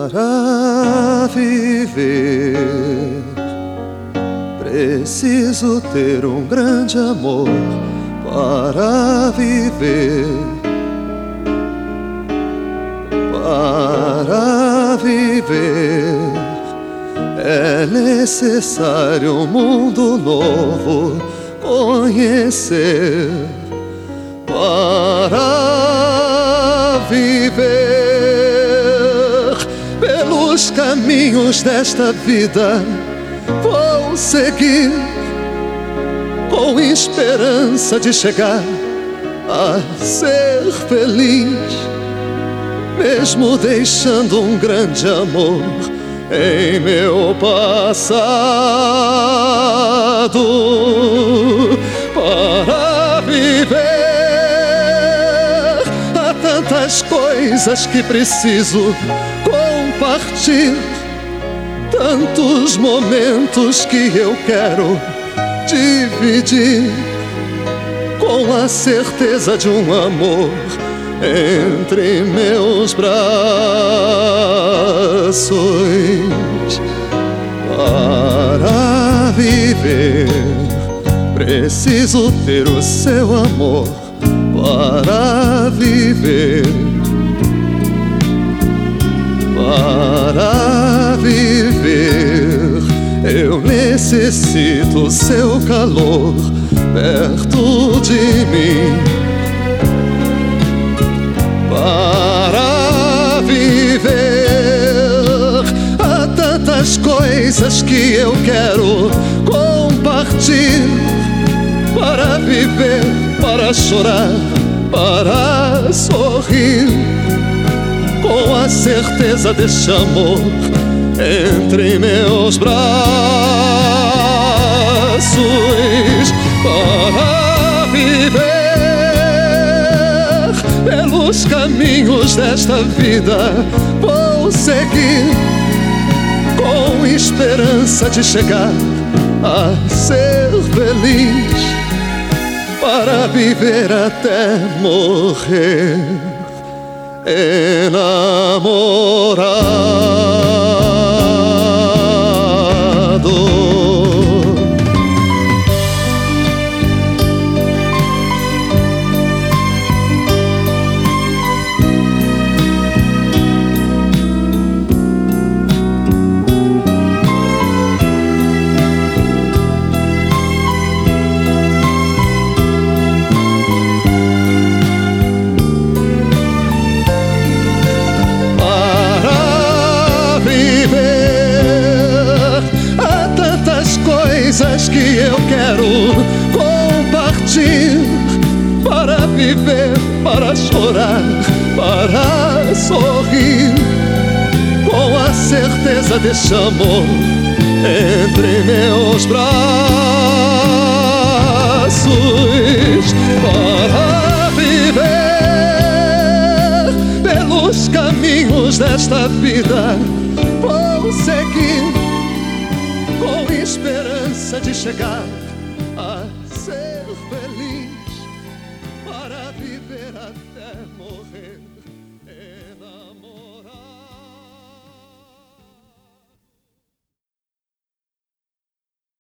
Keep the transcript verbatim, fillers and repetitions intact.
Para viver, preciso ter um grande amor. Para viver, para viver, é necessário um mundo novo conhecer. Para viver, pelos caminhos desta vida vou seguir, com esperança de chegar a ser feliz, mesmo deixando um grande amor em meu passado. Para viver, há tantas coisas que preciso compartilhar, tantos momentos que eu quero dividir, com a certeza de um amor entre meus braços. Para viver, preciso ter o seu amor. Para viver, para viver, eu necessito seu calor perto de mim. Para viver, há tantas coisas que eu quero compartilhar. Para viver, para chorar, para sorrir, com a certeza desse amor entre meus braços. Para viver, pelos caminhos desta vida vou seguir, com esperança de chegar a ser feliz, para viver até morrer enamorado. Coisas que eu quero compartilhar. Para viver, para chorar, para sorrir, com a certeza desse amor entre meus braços. Para viver, pelos caminhos desta vida vou seguir, com esperança de chegar a ser feliz, para viver até morrer.